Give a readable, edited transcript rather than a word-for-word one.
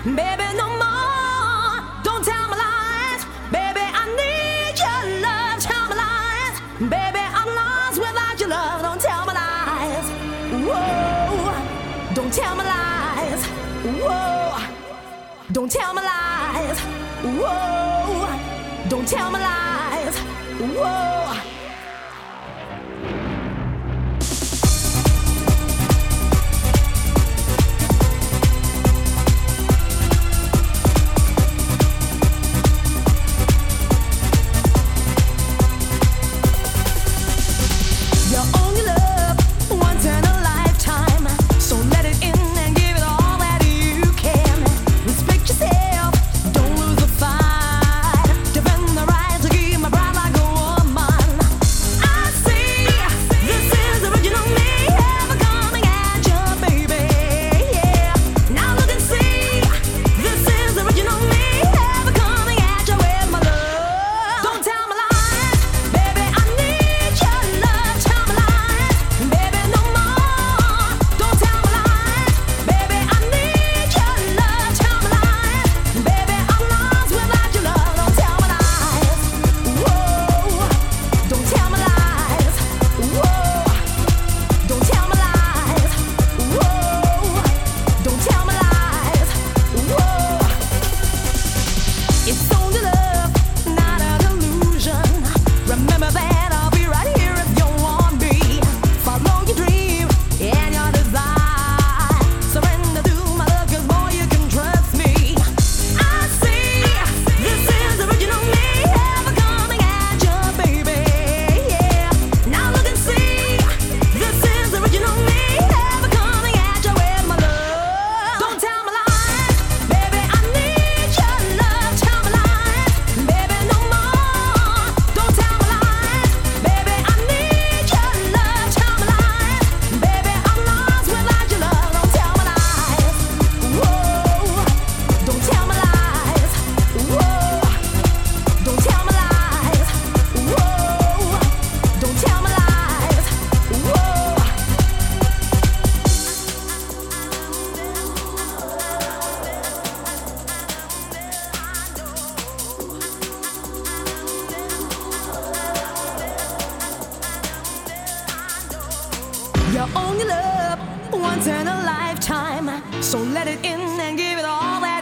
baby, no more. Don't tell me lies, baby, I need your love. Tell me lies, baby, I'm lost without your love. Don't tell me lies, whoa. Don't tell me lies, whoa. Don't tell me lies, whoa. Don't tell me lies, whoa. You only love once in a lifetime, so let it in and give it all that